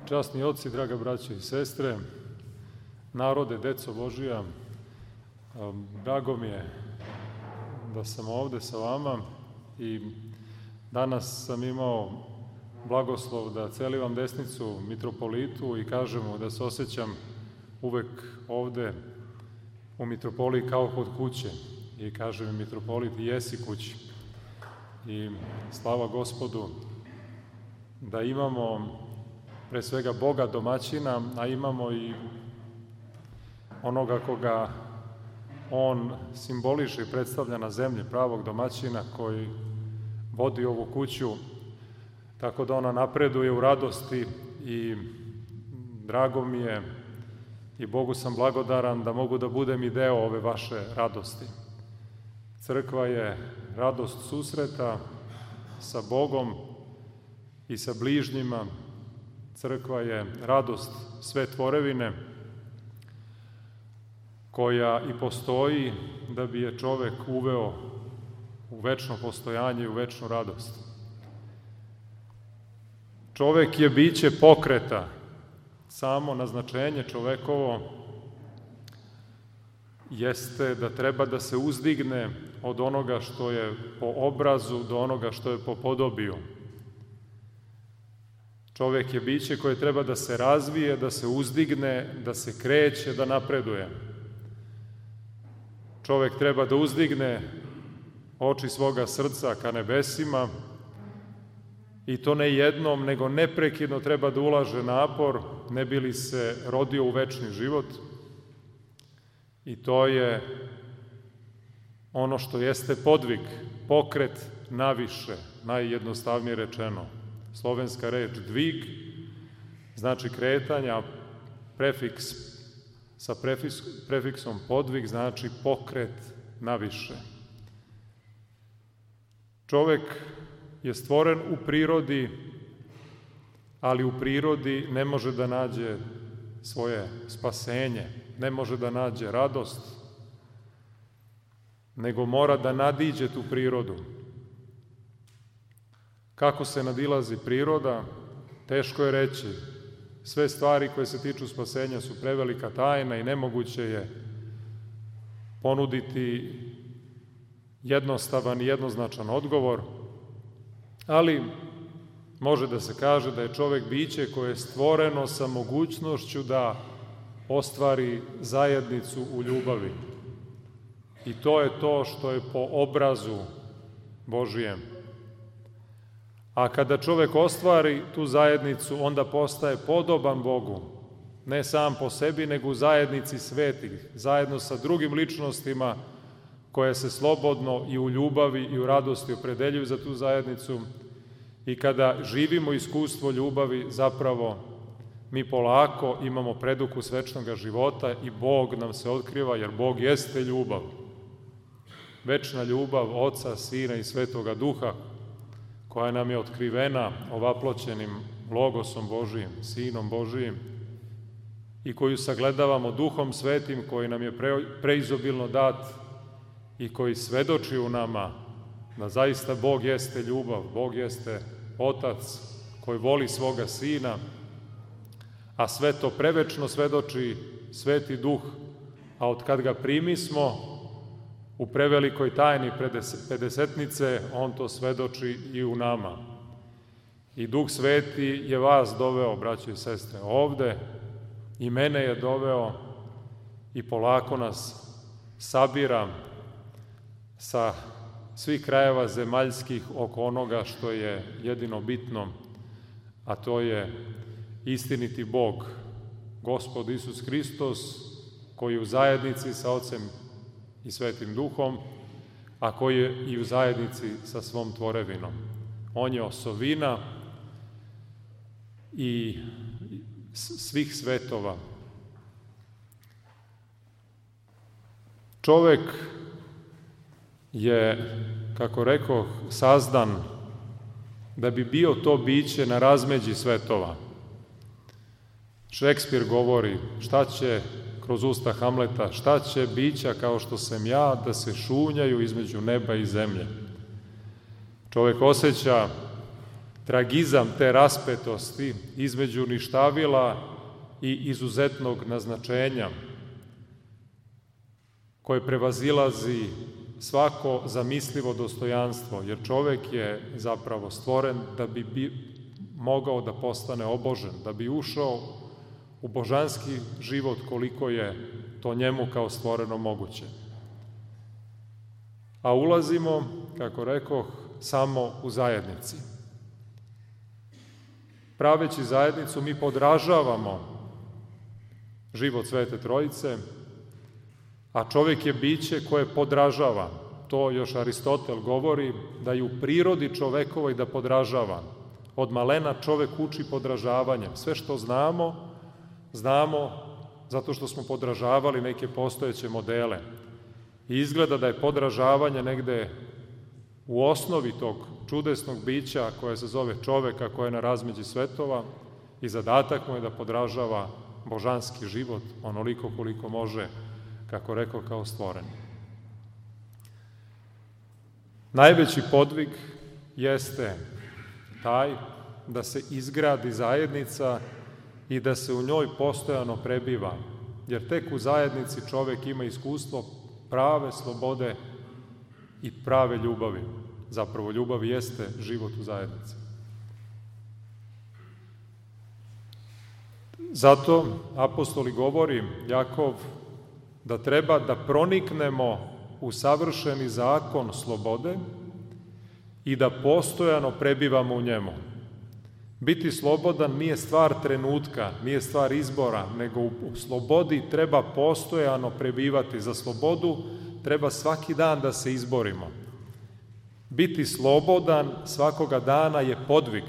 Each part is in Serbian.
časni oci, draga braće i sestre, narode, deco Božija, drago mi je da sam ovde sa vama i danas sam imao blagoslov da celivam desnicu mitropolitu i kažem mu da se osjećam uvek ovde u mitropoliji kao kod kuće. I kaže mi mitropolit, jesi kući. I slava Gospodu da imamo pre svega Boga domaćina, a imamo i onoga koga on simboliše i predstavlja na zemlji, pravog domaćina koji vodi ovu kuću, tako da ona napreduje u radosti i drago mi je i Bogu sam blagodaran da mogu da budem i deo ove vaše radosti. Crkva je radost susreta sa Bogom i sa bližnjima. Crkva je radost sve tvorevine koja i postoji da bi je čovek uveo u večno postojanje i u večnu radost. Čovek je biće pokreta. Samo naznačenje čovekovo jeste da treba da se uzdigne od onoga što je po obrazu do onoga što je po podobiju. Čovek je biće koje treba da se razvije, da se uzdigne, da se kreće, da napreduje. Čovek treba da uzdigne oči svoga srca ka nebesima i to ne jednom, nego neprekidno treba da ulaže napor, ne bi li se rodio u večni život. I to je ono što jeste podvig, pokret naviše, najjednostavnije rečeno. Slovenska reč dvig znači kretanje, a prefiks sa prefiksom podvig znači pokret naviše. Čovek je stvoren u prirodi, ali u prirodi ne može da nađe svoje spasenje, ne može da nađe radost, nego mora da nadiđe tu prirodu. Kako se nadilazi priroda, teško je reći. Sve stvari koje se tiču spasenja su prevelika tajna i nemoguće je ponuditi jednostavan i jednoznačan odgovor, ali može da se kaže da je čovek biće koje je stvoreno sa mogućnošću da ostvari zajednicu u ljubavi. I to je to što je po obrazu Božijem. A kada čovek ostvari tu zajednicu, onda postaje podoban Bogu, ne sam po sebi, nego u zajednici svetih, zajedno sa drugim ličnostima koje se slobodno i u ljubavi i u radosti opredeljuju za tu zajednicu. I kada živimo iskustvo ljubavi, zapravo mi polako imamo predukus večnog života i Bog nam se otkriva, jer Bog jeste ljubav. Večna ljubav Oca, Sina i Svetoga Duha, koja nam je otkrivena ovaploćenim Logosom Božijim, Sinom Božijim, i koju sagledavamo Duhom Svetim, koji nam je preizobilno dat i koji svedoči u nama da zaista Bog jeste ljubav, Bog jeste Otac koji voli svoga Sina, a sve to prevečno svedoči Sveti Duh, a od kad ga primismo u prevelikoj tajni pedesetnice, on to svedoči i u nama. I Duh Sveti je vas doveo, braćo i sestre, ovde, i mene je doveo i polako nas sabira sa svih krajeva zemaljskih oko onoga što je jedino bitno, a to je istiniti Bog, Gospod Isus Hristos, koji je u zajednici sa Ocem i Svetim Duhom, a koji je i u zajednici sa svom tvorevinom. On je osovina i svih svetova. Čovek je, kako rekoh, sazdan da bi bio to biće na razmeđi svetova. Šekspir govori, šta će, kroz usta Hamleta, šta će bića kao što sam ja da se šunjaju između neba i zemlje. Čovek osjeća tragizam te raspetosti između ništavila i izuzetnog naznačenja, koje prevazilazi svako zamislivo dostojanstvo, jer čovek je zapravo stvoren da bi mogao da postane obožen, da bi ušao u božanski život koliko je to njemu kao stvoreno moguće. A ulazimo, kako rekoh, samo u zajednici. Praveći zajednicu mi podražavamo život Svete Trojice, a čovek je biće koje podražava. To još Aristotel govori, da je u prirodi čovekovoj da podražava. Od malena čovek uči podražavanjem. Sve što znamo, znamo zato što smo podražavali neke postojeće modele. I izgleda da je podražavanje negde u osnovi tog čudesnog bića koje se zove čoveka, koje je na razmeđi svetova, i zadatak mu je da podražava božanski život onoliko koliko može, kako rekao, kao stvoren. Najveći podvig jeste taj da se izgradi zajednica i da se u njoj postojano prebiva, jer tek u zajednici čovek ima iskustvo prave slobode i prave ljubavi. Zapravo, ljubav jeste život u zajednici. Zato apostol govori, Jakov, da treba da proniknemo u savršeni zakon slobode i da postojano prebivamo u njemu. Biti slobodan nije stvar trenutka, nije stvar izbora, nego u slobodi treba postojano prebivati. Za slobodu treba svaki dan da se izborimo. Biti slobodan svakoga dana je podvig,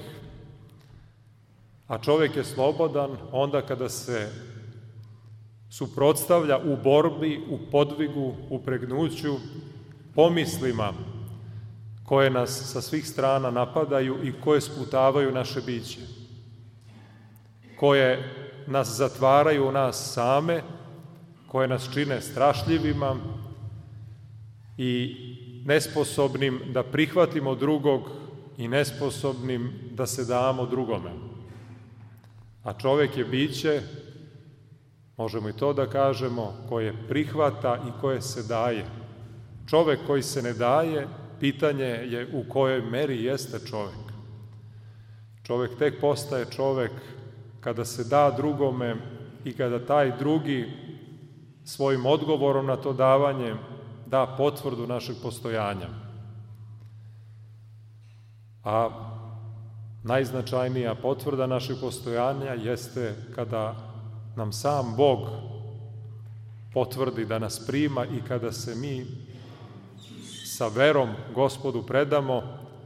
a čovek je slobodan onda kada se suprotstavlja u borbi, u podvigu, u pregnuću, pomislima koje nas sa svih strana napadaju i koje sputavaju naše biće, koje nas zatvaraju u nas same, koje nas čine strašljivima i nesposobnim da prihvatimo drugog i nesposobnim da se damo drugome. A čovek je biće, možemo i to da kažemo, koje prihvata i koje se daje. Čovek koji se ne daje, pitanje je u kojoj meri jeste čovek. Čovek tek postaje čovek kada se da drugome i kada taj drugi svojim odgovorom na to davanje da potvrdu našeg postojanja. A najznačajnija potvrda našeg postojanja jeste kada nam sam Bog potvrdi da nas prima i kada se mi sa verom Gospodu predamo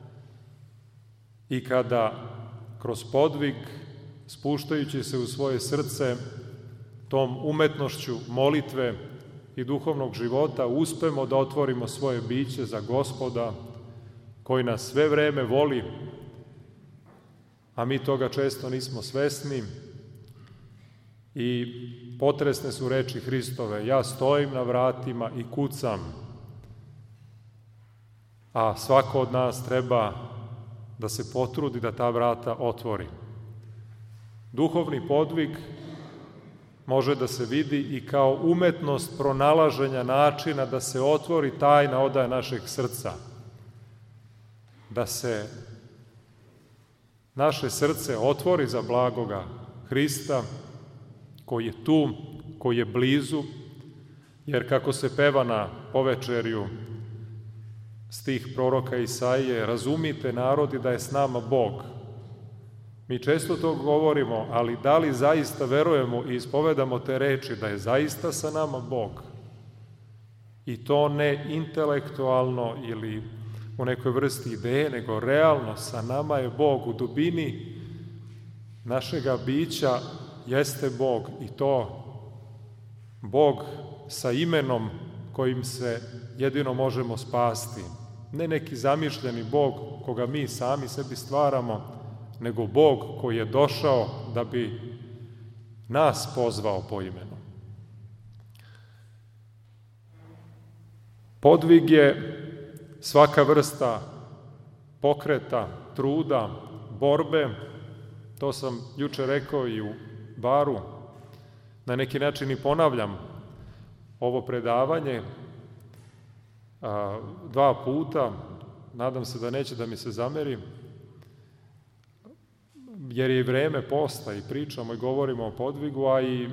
i kada kroz podvig, spuštajući se u svoje srce tom umetnošću molitve i duhovnog života, uspemo da otvorimo svoje biće za Gospoda koji nas sve vreme voli, a mi toga često nismo svesni. I potresne su reči Hristove: ja stojim na vratima i kucam. A svako od nas treba da se potrudi da ta vrata otvori. Duhovni podvig može da se vidi i kao umetnost pronalaženja načina da se otvori tajna odaja našeg srca. Da se naše srce otvori za blagoga Hrista, koji je tu, koji je blizu, jer kako se peva na povečerju stih proroka Isaije: razumite narodi da je s nama Bog. Mi često to govorimo, ali da li zaista verujemo i ispovedamo te reči da je zaista sa nama Bog? I to ne intelektualno ili u nekoj vrsti ideje, nego realno sa nama je Bog. U dubini našega bića jeste Bog, i to Bog sa imenom kojim se jedino možemo spasti. Ne neki zamišljeni Bog koga mi sami sebi stvaramo, nego Bog koji je došao da bi nas pozvao po imenu. Podvig je svaka vrsta pokreta, truda, borbe, to sam juče rekao i u baru, na neki način i ponavljam ovo predavanje 2 puta, nadam se da neće da mi se zameri, jer je i vreme posta i pričamo i govorimo o podvigu, a i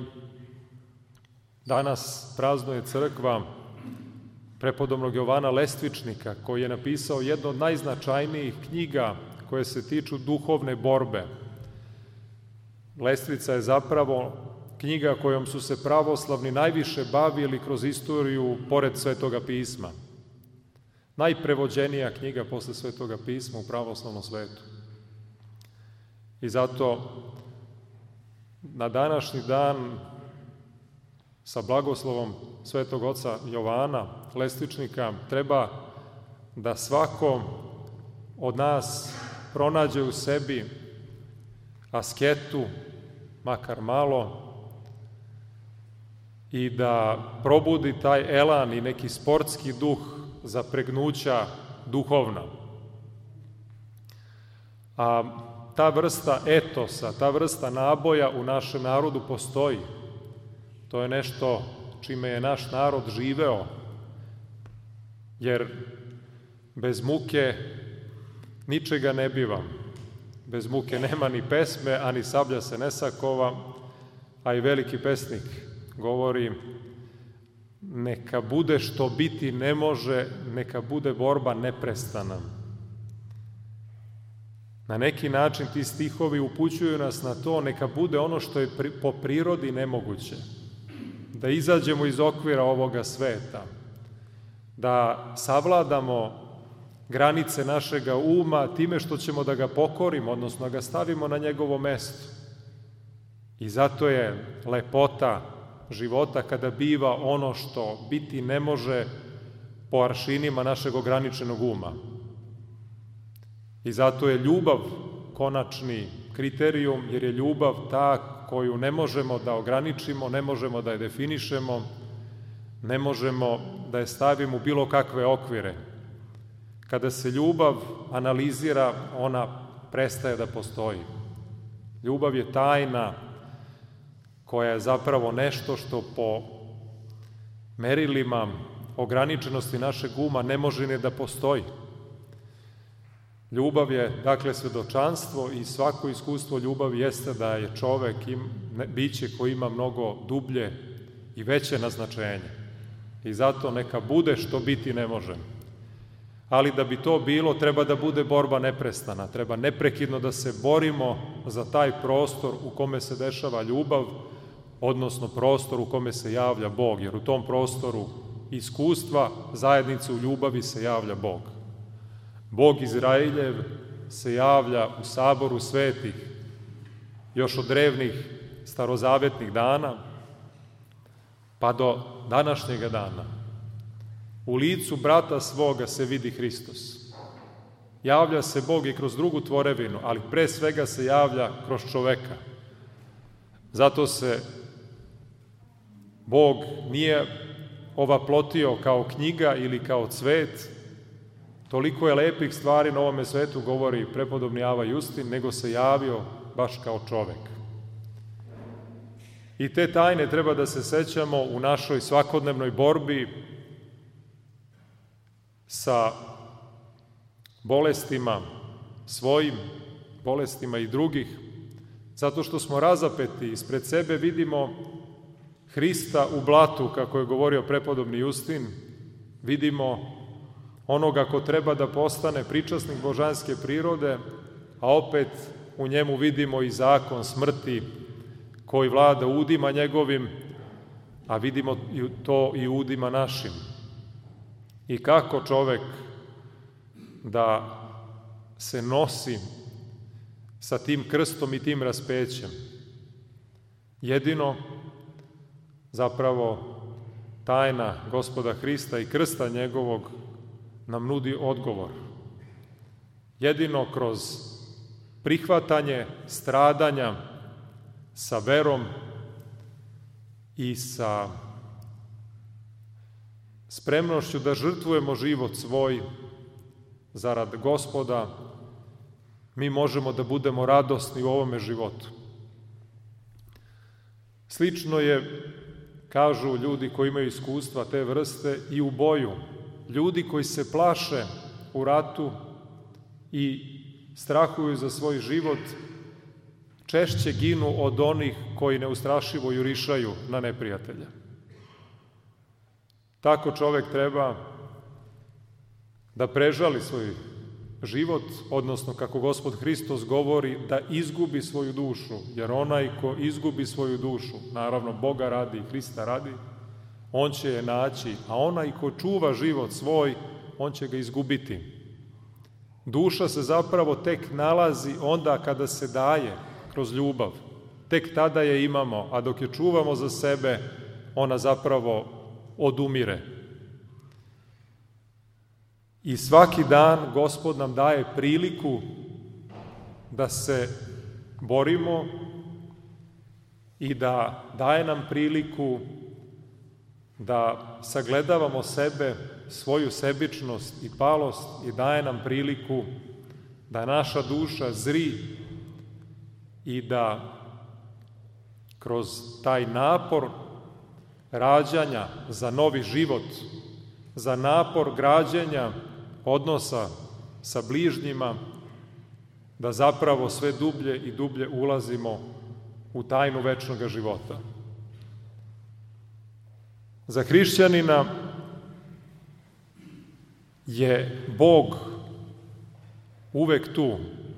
danas praznuje crkva prepodobnog Jovana Lestvičnika, koji je napisao jednu od najznačajnijih knjiga koje se tiču duhovne borbe. Lestvica je zapravo knjiga kojom su se pravoslavni najviše bavili kroz istoriju pored Svetoga pisma. Najprevođenija knjiga posle Svetoga pisma u pravoslavnom svetu. I zato na današnji dan sa blagoslovom Svetog oca Jovana Lestvičnika treba da svako od nas pronađe u sebi asketu, makar malo, i da probudi taj elan i neki sportski duh zapregnuća duhovna. A ta vrsta etosa, ta vrsta naboja u našem narodu postoji. To je nešto čime je naš narod živeo, jer bez muke ničega ne biva. Bez muke nema ni pesme, a ni sablja se ne sakova, a i veliki pesnik govori: neka bude što biti ne može, neka bude borba neprestana. Na neki način ti stihovi upućuju nas na to, neka bude ono što je po prirodi nemoguće. Da izađemo iz okvira ovoga sveta, da savladamo granice našega uma time što ćemo da ga pokorimo, odnosno da ga stavimo na njegovo mesto. I zato je lepota života kada biva ono što biti ne može po aršinima našeg ograničenog uma. I zato je ljubav konačni kriterijum, jer je ljubav ta koju ne možemo da ograničimo, ne možemo da je definišemo, ne možemo da je stavimo u bilo kakve okvire. Kada se ljubav analizira, ona prestaje da postoji. Ljubav je tajna koja je zapravo nešto što po merilima ograničenosti našeg uma ne može ni da postoji. Ljubav je, dakle, svedočanstvo i svako iskustvo ljubavi jeste da je čovek biće koji ima mnogo dublje i veće naznačenje. I zato neka bude što biti ne može. Ali da bi to bilo, treba da bude borba neprestana. Treba neprekidno da se borimo za taj prostor u kome se dešava ljubav, odnosno prostor u kome se javlja Bog, jer u tom prostoru iskustva zajednice u ljubavi se javlja Bog. Bog Izrailjev se javlja u saboru svetih još od drevnih starozavetnih dana pa do današnjega dana. U licu brata svoga se vidi Hristos. Javlja se Bog i kroz drugu tvorevinu, ali pre svega se javlja kroz čoveka. Zato se Bog nije ovaplotio kao knjiga ili kao cvet. Toliko je lepih stvari na ovome svetu, govori prepodobni Ava Justin, nego se javio baš kao čovek. I te tajne treba da se sećamo u našoj svakodnevnoj borbi sa bolestima svojim, bolestima i drugih, zato što smo razapeti, ispred sebe vidimo Hrista u blatu, kako je govorio prepodobni Justin, vidimo onoga ko treba da postane pričasnik božanske prirode, a opet u njemu vidimo i zakon smrti koji vlada udima njegovim, a vidimo to i udima našim. I kako čovek da se nosi sa tim krstom i tim raspećem? Jedino zapravo tajna Gospoda Hrista i krsta njegovog nam nudi odgovor. Jedino kroz prihvatanje stradanja sa verom i sa spremnošću da žrtvujemo život svoj zarad Gospoda, mi možemo da budemo radosni u ovome životu. Slično je, kažu ljudi koji imaju iskustva te vrste, i u boju. Ljudi koji se plaše u ratu i strahuju za svoj život, češće ginu od onih koji neustrašivo jurišaju na neprijatelja. Tako čovek treba da prežali svoj život, odnosno, kako Gospod Hristos govori, da izgubi svoju dušu, jer onaj ko izgubi svoju dušu, naravno Boga radi i Hrista radi, on će je naći, a onaj ko čuva život svoj, on će ga izgubiti. Duša se zapravo tek nalazi onda kada se daje kroz ljubav. Tek tada je imamo, a dok je čuvamo za sebe, ona zapravo odumire. I svaki dan Gospod nam daje priliku da se borimo i da daje nam priliku da sagledavamo sebe, svoju sebičnost i palost, i daje nam priliku da naša duša zri i da kroz taj napor rađanja za novi život, za napor građenja odnosa sa bližnjima, da zapravo sve dublje i dublje ulazimo u tajnu večnog života. Za hrišćanina je Bog uvek tu.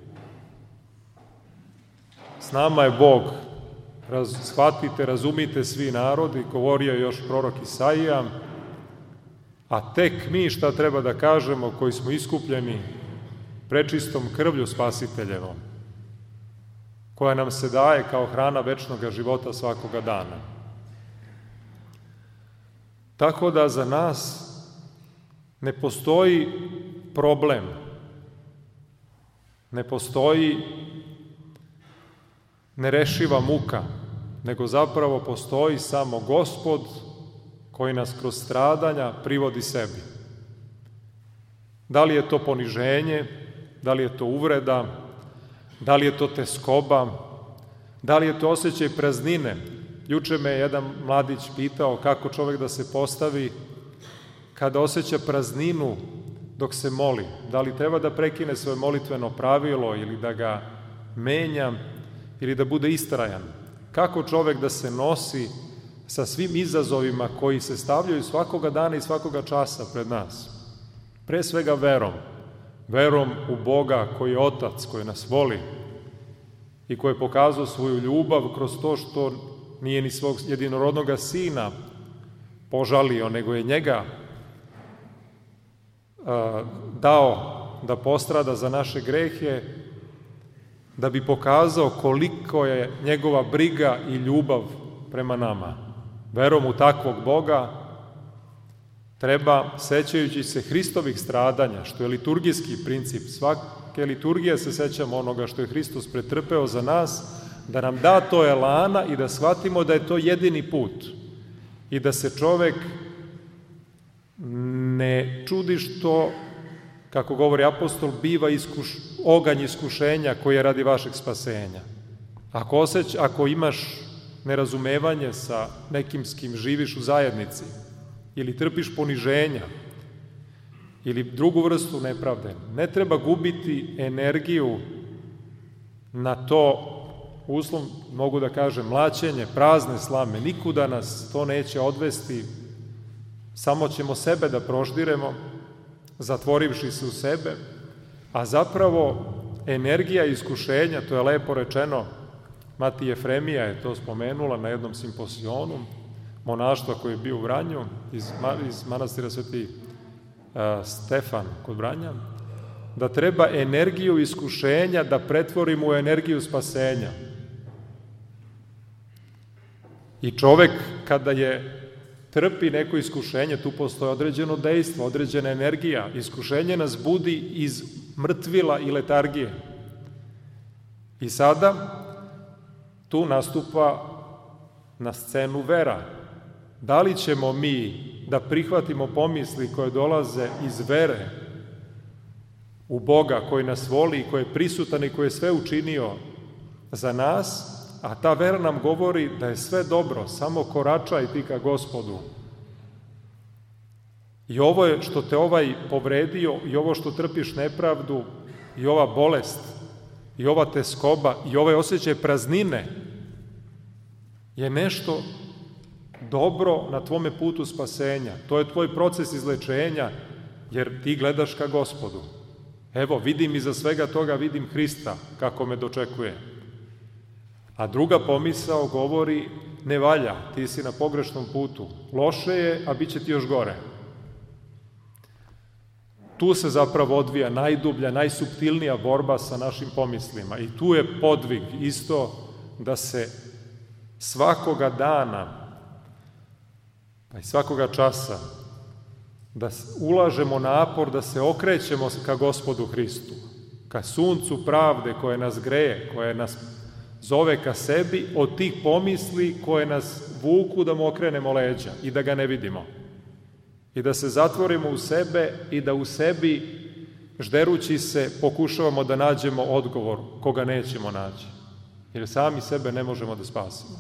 S nama je Bog. Shvatite, razumite svi narodi, govorio je još prorok Isaija, a tek mi šta treba da kažemo koji smo iskupljeni prečistom krvlju Spasiteljevom, koja nam se daje kao hrana večnog života svakoga dana. Tako da za nas ne postoji problem, ne postoji nerešiva muka, nego zapravo postoji samo Gospod koji nas kroz stradanja privodi sebi. Da li je to poniženje, da li je to uvreda, da li je to teskoba, da li je to osjećaj praznine. Juče me jedan mladić pitao kako čovek da se postavi kada osjeća prazninu dok se moli. Da li treba da prekine svoje molitveno pravilo ili da ga menja ili da bude istrajan. Kako čovek da se nosi sa svim izazovima koji se stavljaju svakoga dana i svakoga časa pred nas. Pre svega verom. Verom u Boga koji je Otac, koji nas voli i koji je pokazao svoju ljubav kroz to što nije ni svog jedinorodnoga Sina požalio, nego je njega dao da postrada za naše grehe, da bi pokazao koliko je njegova briga i ljubav prema nama. Verom u takvog Boga treba, sećajući se Hristovih stradanja, što je liturgijski princip, svake liturgije se sećamo onoga što je Hristos pretrpeo za nas, da nam da to elana i da shvatimo da je to jedini put i da se čovek ne čudi što, kako govori apostol, biva oganj iskušenja koji je radi vašeg spasenja. Ako imaš nerazumevanje sa nekim s kim živiš u zajednici ili trpiš poniženja ili drugu vrstu nepravde, ne treba gubiti energiju na to, uslov, mogu da kažem, mlaćenje, prazne slame. Nikuda nas to neće odvesti, samo ćemo sebe da proždiremo, zatvorivši se u sebe, a zapravo energija iskušenja, to je lepo rečeno, Mati Jefremija je to spomenula na jednom simposijonu monaštva koji je bio u Vranju, iz manastira Sveti Stefan kod Vranja, da treba energiju iskušenja da pretvorimo u energiju spasenja. I čovek kada trpi neko iskušenje, tu postoje određeno dejstvo, određena energija. Iskušenje nas budi iz mrtvila i letargije. I sada tu nastupa na scenu vera. Da li ćemo mi da prihvatimo pomisli koje dolaze iz vere, u Boga koji nas voli i koji je prisutan i koji je sve učinio za nas, a ta vera nam govori da je sve dobro, samo koračaj ti ka Gospodu. I ovo je što te ovaj povredio, i ovo što trpiš nepravdu, i ova bolest, i ova teskoba, i ovaj osjećaj praznine, je nešto dobro na tvome putu spasenja. To je tvoj proces izlečenja, jer ti gledaš ka Gospodu. Evo, vidim iza svega toga, vidim Hrista kako me dočekuje. A druga pomisao govori, ne valja, ti si na pogrešnom putu. Loše je, a bit će ti još gore. Tu se zapravo odvija najdublja, najsuptilnija borba sa našim pomislima. I tu je podvig isto da se svakoga dana, pa i svakoga časa, da ulažemo napor, da se okrećemo ka Gospodu Hristu, ka suncu pravde koje nas greje, koje nas zove ka sebi, od tih pomisli koje nas vuku da mu okrenemo leđa i da ga ne vidimo. I da se zatvorimo u sebe i da u sebi, žderući se, pokušavamo da nađemo odgovor koga nećemo naći. Jer sami sebe ne možemo da spasimo.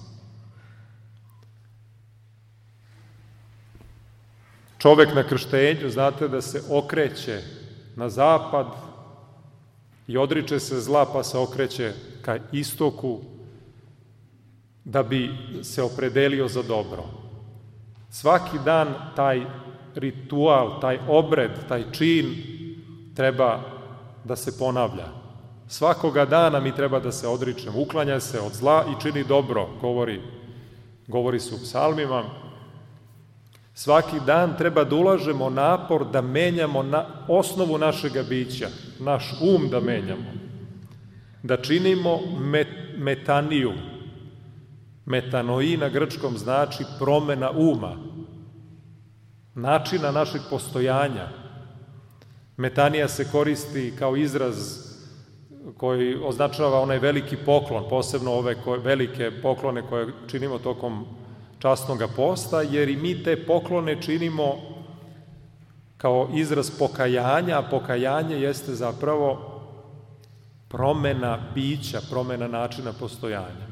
Čovek na krštenju, znate, da se okreće na zapad i odriče se zla, pa se okreće ka istoku da bi se opredelio za dobro. Svaki dan taj ritual, taj obred, taj čin treba da se ponavlja. Svakoga dana mi treba da se odričemo, uklanja se od zla i čini dobro, govori se u psalmima. Svaki dan treba da ulažemo napor da menjamo osnovu našega bića, naš um da menjamo, da činimo metaniju. Metanoi na grčkom znači promena uma, načina našeg postojanja. Metanija se koristi kao izraz koji označava onaj veliki poklon, posebno ove velike poklone koje činimo tokom časnog posta, jer i mi te poklone činimo kao izraz pokajanja, a pokajanje jeste zapravo promena bića, promena načina postojanja.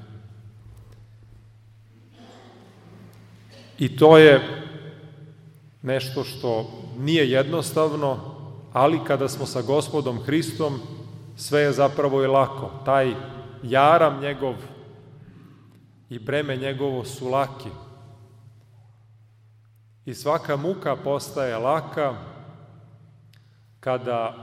I to je nešto što nije jednostavno, ali kada smo sa Gospodom Hristom, sve je zapravo i lako. Taj jaram njegov i breme njegovo su laki. I svaka muka postaje laka kada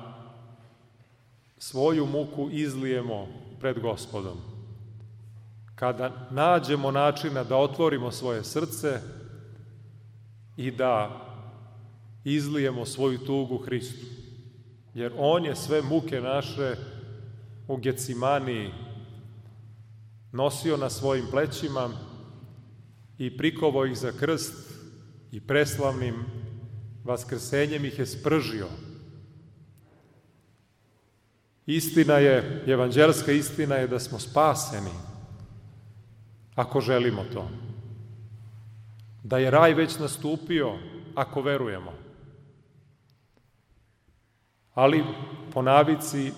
svoju muku izlijemo pred Gospodom. Kada nađemo načina da otvorimo svoje srce i da izlijemo svoju tugu Hristu. Jer on je sve muke naše u Getsemaniji nosio na svojim plećima i prikovao ih za krst i preslavnim vaskrsenjem ih je spržio. Istina je, evanđelska istina je da smo spaseni, ako želimo to. Da je raj već nastupio, ako verujemo. Ali po navici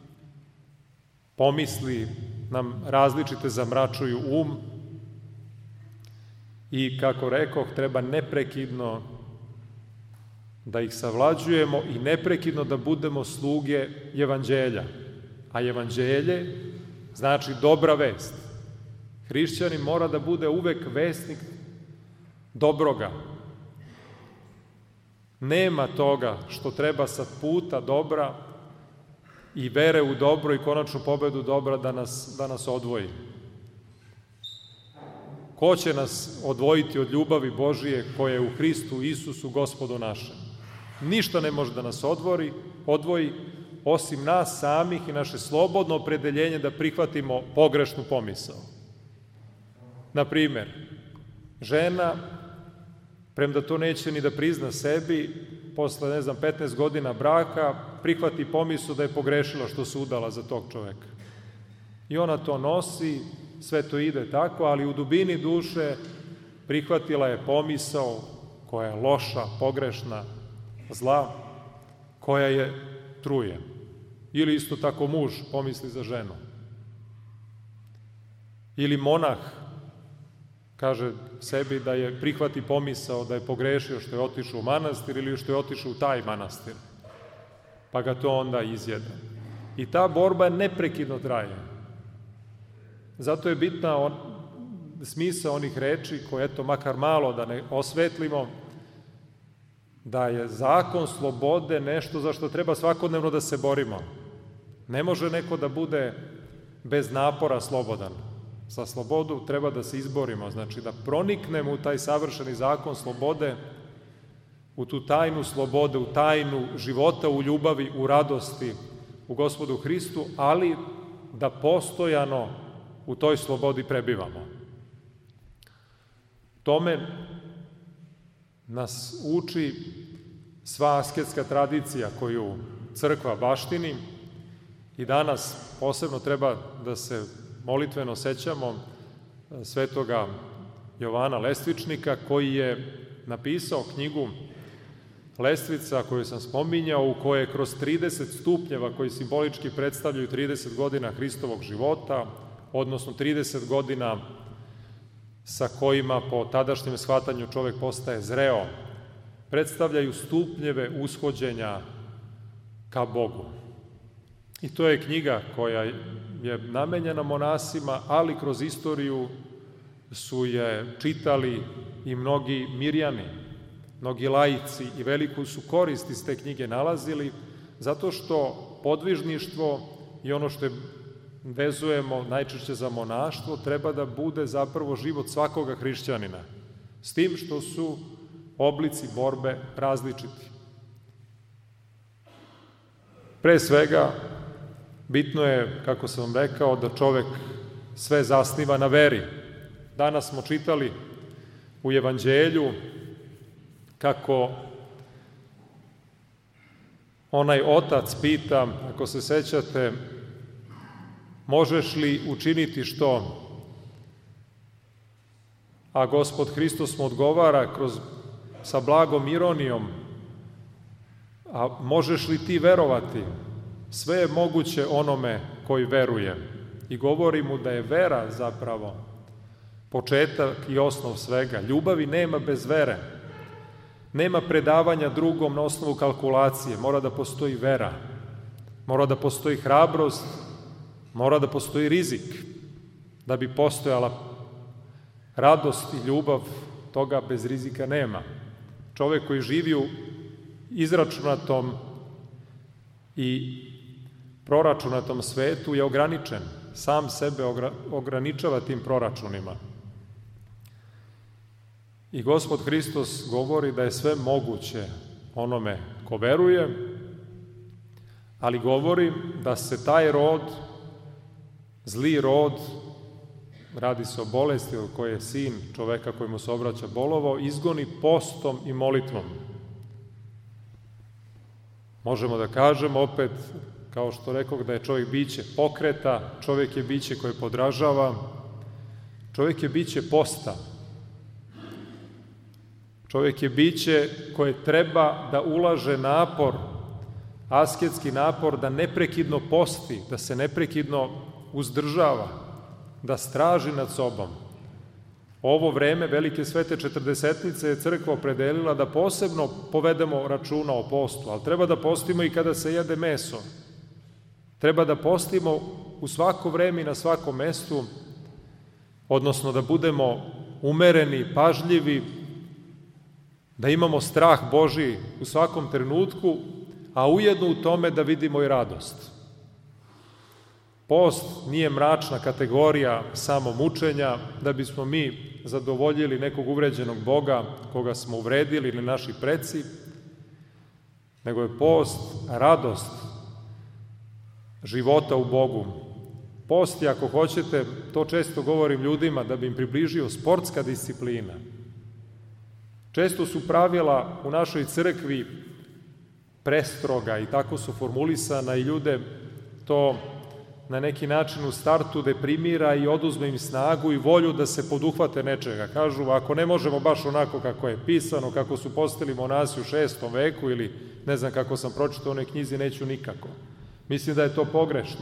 pomisli nam različite zamračuju um i, kako rekoh, treba neprekidno da ih savlađujemo i neprekidno da budemo sluge evanđelja. A evanđelje znači dobra vest. Hrišćanin mora da bude uvek vesnik dobroga. Nema toga što treba sa puta dobra i vere u dobro i konačnu pobedu dobra da nas odvoji. Ko će nas odvojiti od ljubavi Božije koja je u Hristu Isusu Gospodu našem? Ništa ne može da nas odvoji osim nas samih i naše slobodno opredeljenje da prihvatimo pogrešnu pomisao. Na primer, žena, premda to neće ni da prizna sebi, posle, 15 godina braka, prihvati pomisao da je pogrešila što se udala za tog čoveka. I ona to nosi, sve to ide tako, ali u dubini duše prihvatila je pomisao koja je loša, pogrešna, zla, koja je truje. Ili isto tako muž pomisli za ženu. Ili monah kaže sebi da je prihvati pomisao da je pogrešio što je otišao u manastir ili što je otišao u taj manastir, pa ga to onda izjede. I ta borba neprekidno traje. Zato je bitna smisao onih reči koje, eto, makar malo da ne osvetlimo, da je zakon slobode nešto za što treba svakodnevno da se borimo. Ne može neko da bude bez napora slobodan. Za slobodu treba da se izborimo, znači da proniknemo u taj savršeni zakon slobode, u tu tajnu slobode, u tajnu života, u ljubavi, u radosti, u Gospodu Hristu, ali da postojano u toj slobodi prebivamo. Tome nas uči sva asketska tradicija koju crkva baštini i danas posebno treba da se molitveno sećamo svetoga Jovana Lestvičnika, koji je napisao knjigu Lestvica koju sam spominjao, u kojoj kroz 30 stupnjeva koji simbolički predstavljaju 30 godina Hristovog života, odnosno 30 godina sa kojima po tadašnjem shvatanju čovek postaje zreo, predstavljaju stupnjeve ushođenja ka Bogu. I to je knjiga koja je namenjena monasima, ali kroz istoriju su je čitali i mnogi mirjani, mnogi laici i veliku su korist iz te knjige nalazili, zato što podvižništvo i ono što vezujemo najčešće za monaštvo treba da bude zapravo život svakoga hrišćanina, s tim što su oblici borbe različiti. Pre svega, bitno je, kako sam vam rekao, da čovek sve zasniva na veri. Danas smo čitali u Evanđelju kako onaj otac pita, ako se sećate, možeš li učiniti što? A Gospod Hristos mu odgovara sa blagom ironijom, a možeš li ti verovati? Sve je moguće onome koji veruje. I govori mu da je vera zapravo početak i osnov svega. Ljubavi nema bez vere. Nema predavanja drugom na osnovu kalkulacije. Mora da postoji vera. Mora da postoji hrabrost. Mora da postoji rizik. Da bi postojala radost i ljubav, toga bez rizika nema. Čovek koji živi u izračunatom i proračunatom svetu je ograničen. Sam sebe ograničava tim proračunima. I Gospod Hristos govori da je sve moguće onome ko veruje, ali govori da se taj rod, zli rod, radi se o bolesti od koje je sin čoveka kojemu se obraća bolovao, izgoni postom i molitvom. Možemo da kažemo opet, kao što rekoh, da je čovjek biće pokreta, čovjek je biće koje podražava, čovjek je biće posta. Čovjek je biće koje treba da ulaže napor, asketski napor, da neprekidno posti, da se neprekidno uzdržava, da straži nad sobom. Ovo vreme Velike svete četrdesetnice je crkva opredelila da posebno povedemo računa o postu, ali treba da postimo i kada se jede meso. Treba da postimo u svako vreme i na svakom mestu, odnosno da budemo umereni, pažljivi, da imamo strah Božiji u svakom trenutku, a ujedno u tome da vidimo i radost. Post nije mračna kategorija samo mučenja, da bismo mi zadovoljili nekog uvređenog Boga, koga smo uvredili ili naši preci, nego je post radost života u Bogu. Post je, ako hoćete, to često govorim ljudima, da bi im približio, sportska disciplina. Često su pravila u našoj crkvi prestroga i tako su formulisana i ljude to na neki način u startu deprimira i oduzme im snagu i volju da se poduhvate nečega. Kažu, ako ne možemo baš onako kako je pisano, kako su postali monasi u 6. veku ili ne znam kako sam pročitao u onoj knjizi, neću nikako. Mislim da je to pogrešno.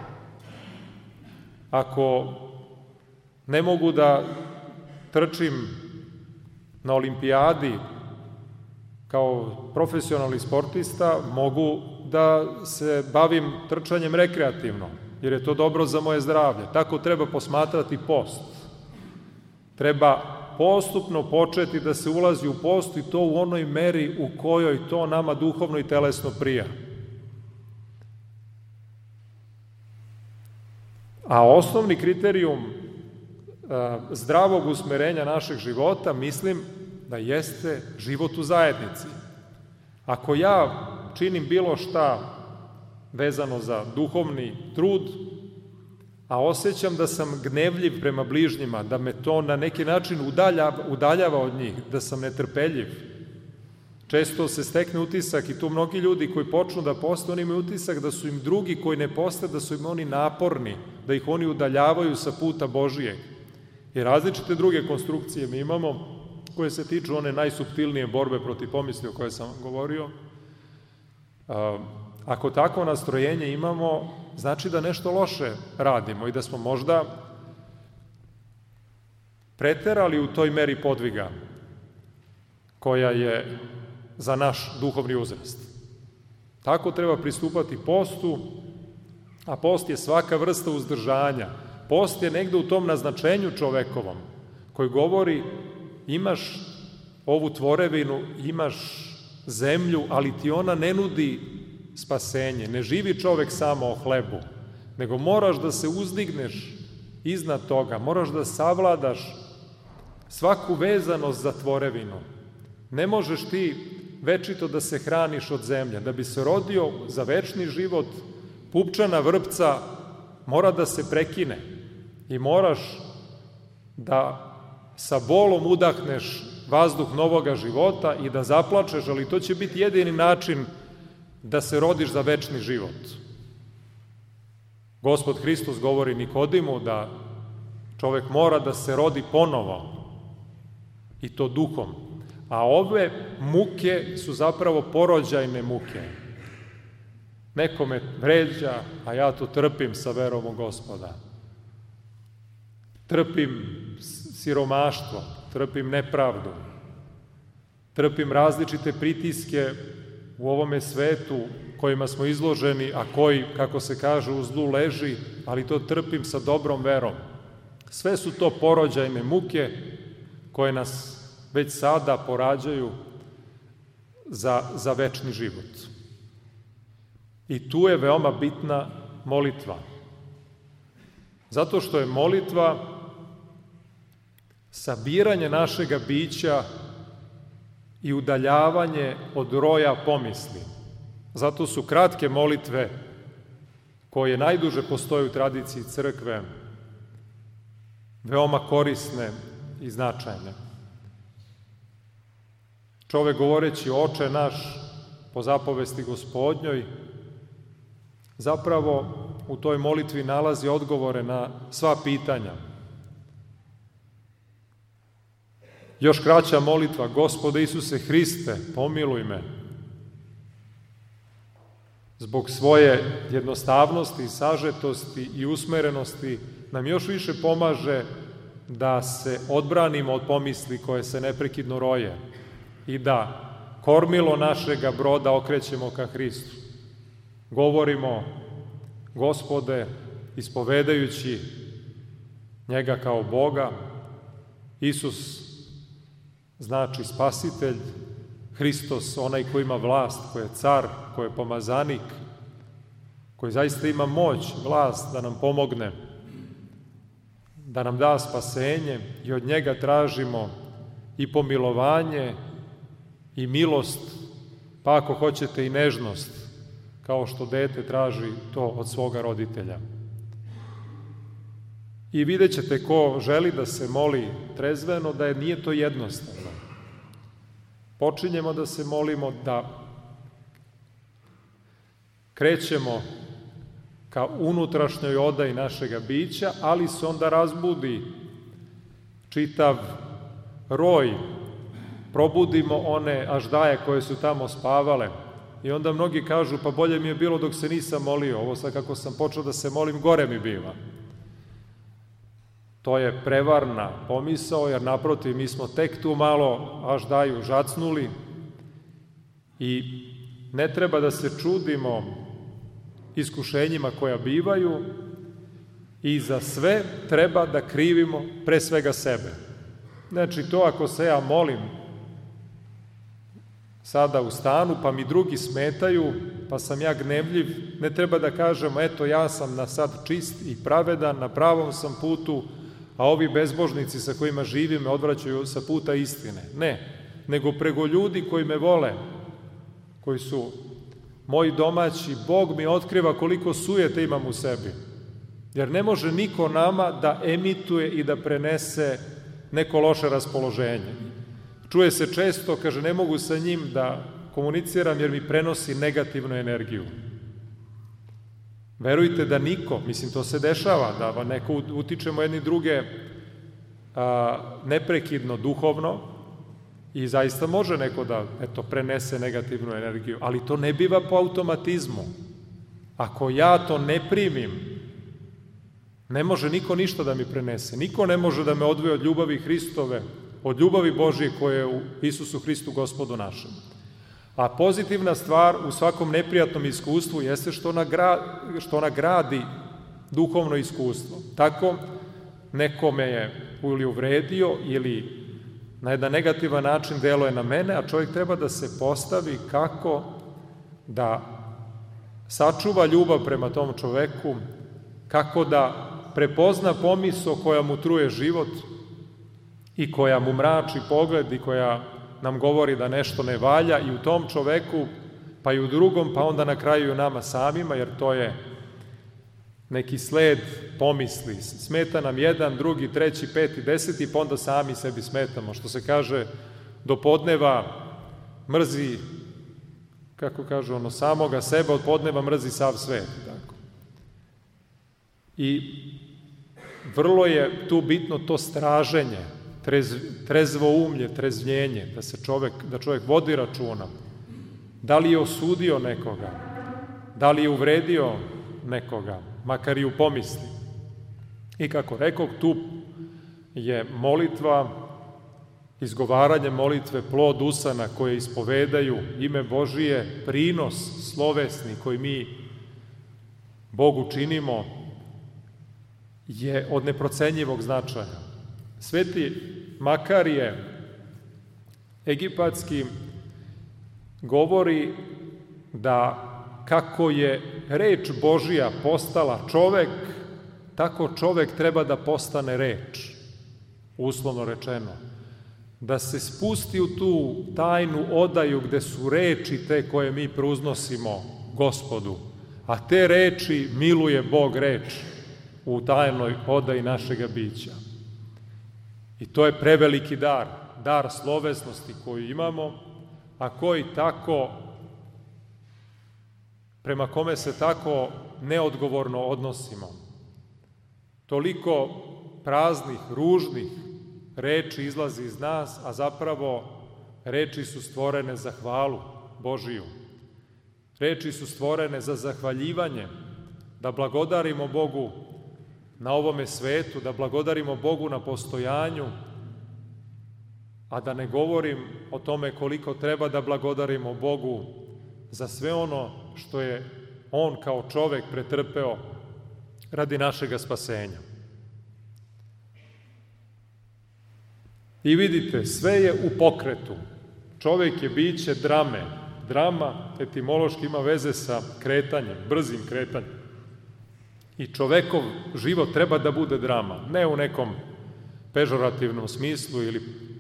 Ako ne mogu da trčim na olimpijadi kao profesionalni sportista, mogu da se bavim trčanjem rekreativno, jer je to dobro za moje zdravlje. Tako treba posmatrati post. Treba postupno početi da se ulazi u post i to u onoj meri u kojoj to nama duhovno i telesno prija. A osnovni kriterijum zdravog usmerenja našeg života, mislim da jeste život u zajednici. Ako ja činim bilo šta vezano za duhovni trud, a osjećam da sam gnevljiv prema bližnjima, da me to na neki način udaljava od njih, da sam netrpeljiv, često se stekne utisak, i tu mnogi ljudi koji počnu da poste, oni imaju utisak da su im drugi koji ne poste, da su im oni naporni, da ih oni udaljavaju sa puta Božijeg. I različite druge konstrukcije mi imamo, koje se tiču one najsuptilnije borbe protiv pomisli o kojoj sam govorio. Ako takvo nastrojenje imamo, znači da nešto loše radimo i da smo možda preterali u toj meri podviga koja je za naš duhovni uzrast. Tako treba pristupati postu, a post je svaka vrsta uzdržanja. Post je negde u tom naznačenju čovekovom, koji govori imaš ovu tvorevinu, imaš zemlju, ali ti ona ne nudi spasenje. Ne živi čovek samo o hlebu, nego moraš da se uzdigneš iznad toga, moraš da savladaš svaku vezanost za tvorevinu. Ne možeš ti večito da se hraniš od zemlje. Da bi se rodio za večni život, pupčana vrpca mora da se prekine i moraš da sa bolom udahneš vazduh novoga života i da zaplačeš, ali to će biti jedini način da se rodiš za večni život. Gospod Hristos govori Nikodimu da čovek mora da se rodi ponovo, i to duhom. A ove muke su zapravo porođajne muke. Neko me vređa, a ja to trpim sa verom u Gospoda. Trpim siromaštvo, trpim nepravdu, trpim različite pritiske u ovome svetu kojima smo izloženi, a koji, kako se kaže, u zlu leži, ali to trpim sa dobrom verom. Sve su to porođajne muke koje nas već sada porađaju za večni život. I tu je veoma bitna molitva. Zato što je molitva sabiranje našega bića i udaljavanje od roja pomisli. Zato su kratke molitve, koje najduže postoje u tradiciji crkve, veoma korisne i značajne. Čovek govoreći Oče naš po zapovesti Gospodnjoj, zapravo u toj molitvi nalazi odgovore na sva pitanja. Još kraća molitva, Gospode Isuse Hriste, pomiluj me. Zbog svoje jednostavnosti, sažetosti i usmerenosti nam još više pomaže da se odbranimo od pomisli koje se neprekidno roje i da kormilo našega broda okrećemo ka Hristu. Govorimo, Gospode, ispovedajući njega kao Boga. Isus znači spasitelj, Hristos onaj koji ima vlast, koji je car, koji je pomazanik, koji zaista ima moć, vlast da nam pomogne, da nam da spasenje, i od njega tražimo i pomilovanje i milost, pa ako hoćete i nežnost, kao što dete traži to od svoga roditelja. I vidjet ćete ko želi da se moli trezveno, da nije to jednostavno. Počinjemo da se molimo, da krećemo ka unutrašnjoj odaji našega bića, ali se onda razbudi čitav roj, probudimo one aždaje koje su tamo spavale I onda mnogi kažu, pa bolje mi je bilo dok se nisam molio, ovo sad kako sam počeo da se molim, gore mi biva. To je prevarna pomisao, jer naprotiv, mi smo tek tu malo, až daju, žacnuli i ne treba da se čudimo iskušenjima koja bivaju i za sve treba da krivimo pre svega sebe. Znači, to ako se ja molim sada u stanu, pa mi drugi smetaju, pa sam ja gnevljiv, ne treba da kažemo, eto, ja sam na sad čist i pravedan, na pravom sam putu, a ovi bezbožnici sa kojima živim me odvraćaju sa puta istine. Ne, nego preko ljudi koji me vole, koji su moji domaći, Bog mi otkriva koliko sujete imam u sebi. Jer ne može niko nama da emituje i da prenese neko loše raspoloženje. Čuje se često, kaže, ne mogu sa njim da komuniciram jer mi prenosi negativnu energiju. Verujte da niko, mislim, to se dešava, da neko utičemo jedni druge neprekidno, duhovno, i zaista može neko da, eto, prenese negativnu energiju, ali to ne biva po automatizmu. Ako ja to ne primim, ne može niko ništa da mi prenese. Niko ne može da me odvoji od ljubavi Hristove, od ljubavi Božije koje je u Isusu Hristu Gospodu našem. A pozitivna stvar u svakom neprijatnom iskustvu jeste što ona gradi duhovno iskustvo. Tako nekome je ili uvredio ili na jedan negativan način deluje na mene, a čovjek treba da se postavi kako da sačuva ljubav prema tom čoveku, kako da prepozna pomisao koja mu truje život i koja mu mrači pogled i koja nam govori da nešto ne valja i u tom čoveku, pa i u drugom, pa onda na kraju i u nama samima, jer to je neki sled pomisli. Smeta nam jedan, drugi, treći, peti, deseti, pa onda sami sebi smetamo. Što se kaže, do podneva mrzi, kako kažu, samoga sebe, od podneva mrzi sav svet. Tako. I vrlo je tu bitno to straženje, trezvoumlje, trezvljenje, da čovjek vodi računa. Da li je osudio nekoga, da li je uvredio nekoga, makar i u pomisli. I kako rekao, tu je molitva, izgovaranje molitve, plod usana koje ispovedaju ime Božije, prinos slovesni koji mi Bogu činimo, je od neprocenjivog značaja. Sveti Makarije egipatski govori da kako je reč Božija postala čovek, tako čovek treba da postane reč, uslovno rečeno. Da se spusti u tu tajnu odaju gde su reči te koje mi preuznosimo Gospodu, a te reči miluje Bog reč u tajnoj odaji našega bića. I to je preveliki dar, dar slovesnosti koju imamo, a koji tako, prema kome se tako neodgovorno odnosimo. Toliko praznih, ružnih reči izlazi iz nas, a zapravo reči su stvorene za hvalu Božiju. Reči su stvorene za zahvaljivanje, da blagodarimo Bogu na ovome svetu, da blagodarimo Bogu na postojanju, a da ne govorim o tome koliko treba da blagodarimo Bogu za sve ono što je On kao čovek pretrpeo radi našega spasenja. I vidite, sve je u pokretu. Čovek je biće drame. Drama etimološki ima veze sa kretanjem, brzim kretanjem. I čovekov život treba da bude drama, ne u nekom pežorativnom smislu ili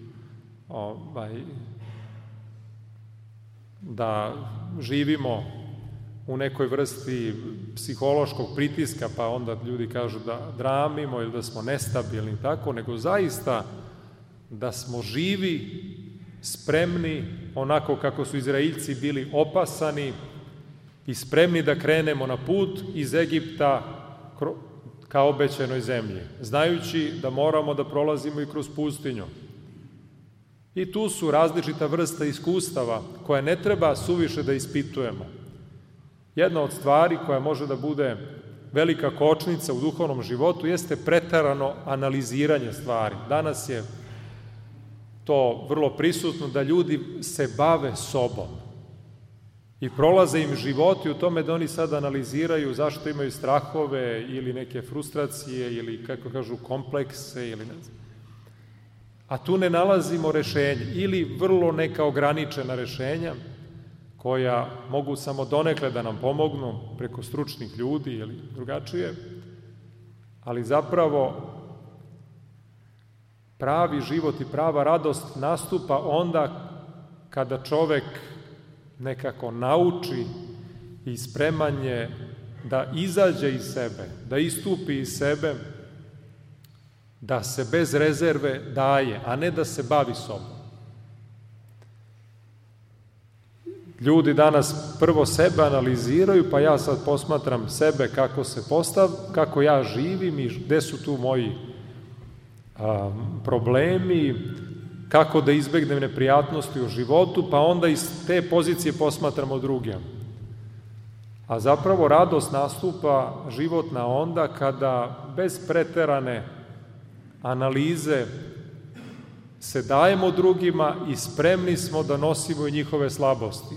da živimo u nekoj vrsti psihološkog pritiska, pa onda ljudi kažu da dramimo ili da smo nestabilni, tako, nego zaista da smo živi, spremni, onako kako su Izraeljci bili opasani i spremni da krenemo na put iz Egipta ka obećanoj zemlji, znajući da moramo da prolazimo i kroz pustinju. I tu su različita vrsta iskustava koje ne treba suviše da ispitujemo. Jedna od stvari koja može da bude velika kočnica u duhovnom životu jeste preterano analiziranje stvari. Danas je to vrlo prisutno da ljudi se bave sobom i prolaze im životi u tome da oni sad analiziraju zašto imaju strahove ili neke frustracije ili, kako kažu, komplekse ili ne znam. A tu ne nalazimo rešenje ili vrlo neka ograničena rešenja koja mogu samo donekle da nam pomognu preko stručnih ljudi ili drugačije, ali zapravo pravi život i prava radost nastupa onda kada čovek nekako nauči i spreman je da izađe iz sebe, da istupi iz sebe, da se bez rezerve daje, a ne da se bavi sobom. Ljudi danas prvo sebe analiziraju, pa ja sad posmatram sebe kako ja živim i gde su tu moji problemi, kako da izbegnem neprijatnosti u životu, pa onda iz te pozicije posmatramo druge. A zapravo radost nastupa životna onda kada bez preterane analize se dajemo drugima i spremni smo da nosimo i njihove slabosti.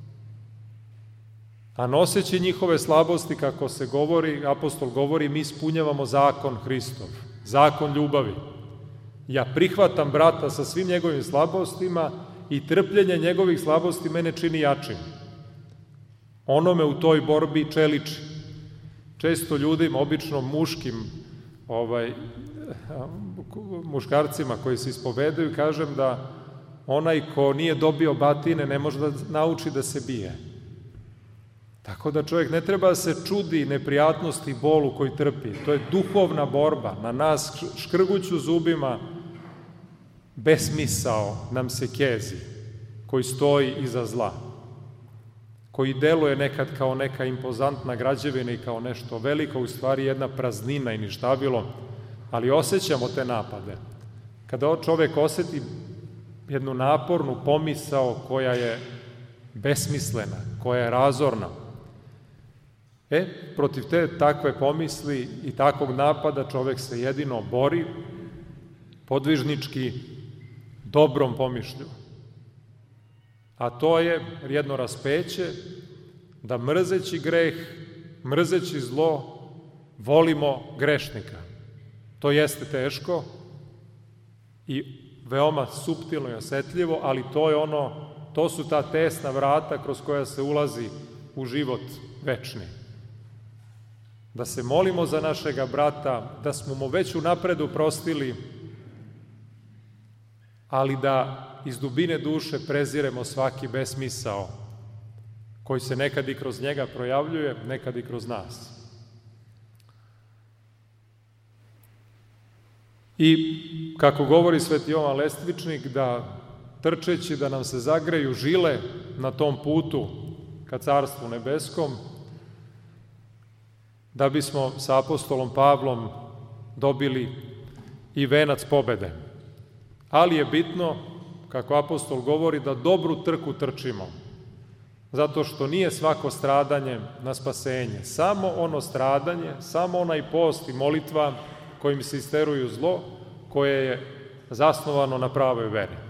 A noseći njihove slabosti, kako se govori, apostol govori, mi ispunjavamo zakon Hristov, zakon ljubavi. Ja prihvatam brata sa svim njegovim slabostima i trpljenje njegovih slabosti mene čini jačim. Ono me u toj borbi čeliči. Često ljudima, obično muškim, muškarcima koji se ispovedaju, kažem da onaj ko nije dobio batine ne može da nauči da se bije. Tako da čovjek ne treba da se čudi neprijatnosti i bolu koji trpi. To je duhovna borba. Na nas škrguću zubima besmisao nam se kezi, koji stoji iza zla, koji deluje nekad kao neka impozantna građevina i kao nešto veliko, u stvari jedna praznina i ništavilo, ali osjećamo te napade. Kada čovjek osjeti jednu napornu pomisao koja je besmislena, koja je razorna, protiv te takve pomisli i takvog napada čovjek se jedino bori podvižnički dobrom pomišlju. A to je jedno raspeće da mrzeći greh, mrzeći zlo, volimo grešnika. To jeste teško i veoma suptilno i osetljivo, ali to su ta tesna vrata kroz koja se ulazi u život večni. Da se molimo za našega brata, da smo mu već unapred oprostili, ali da iz dubine duše preziremo svaki besmisao koji se nekad i kroz njega projavljuje, nekad i kroz nas. I kako govori sveti Jovan Lestvičnik, da trčeći da nam se zagreju žile na tom putu ka Carstvu nebeskom, da bismo sa apostolom Pavlom dobili i venac pobede. Ali je bitno, kako apostol govori, da dobru trku trčimo, zato što nije svako stradanje na spasenje. Samo ono stradanje, samo onaj post i molitva kojim se isteruju zlo, koje je zasnovano na pravoj veri.